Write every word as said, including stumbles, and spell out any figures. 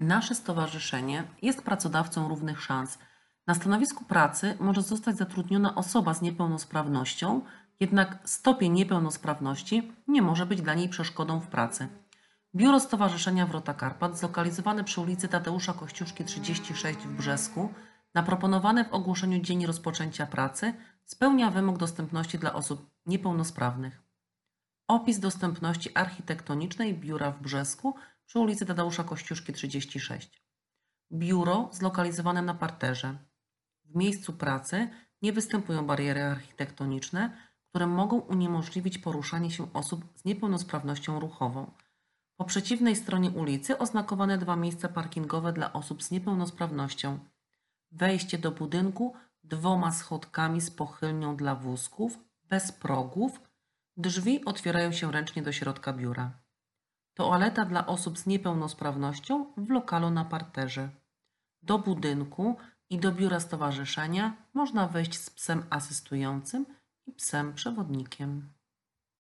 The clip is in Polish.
Nasze stowarzyszenie jest pracodawcą równych szans. Na stanowisku pracy może zostać zatrudniona osoba z niepełnosprawnością, jednak stopień niepełnosprawności nie może być dla niej przeszkodą w pracy. Biuro Stowarzyszenia Wrota Karpat, zlokalizowane przy ulicy Tadeusza Kościuszki trzydzieści sześć w Brzesku, na proponowany w ogłoszeniu dzień rozpoczęcia pracy, spełnia wymóg dostępności dla osób niepełnosprawnych. Opis dostępności architektonicznej biura w Brzesku przy ulicy Tadeusza Kościuszki trzydzieści sześć. Biuro zlokalizowane na parterze. W miejscu pracy nie występują bariery architektoniczne, które mogą uniemożliwić poruszanie się osób z niepełnosprawnością ruchową. Po przeciwnej stronie ulicy oznakowane dwa miejsca parkingowe dla osób z niepełnosprawnością. Wejście do budynku dwoma schodkami z pochylnią dla wózków, bez progów. Drzwi otwierają się ręcznie do środka biura. Toaleta dla osób z niepełnosprawnością w lokalu na parterze. Do budynku i do biura stowarzyszenia można wejść z psem asystującym i psem przewodnikiem.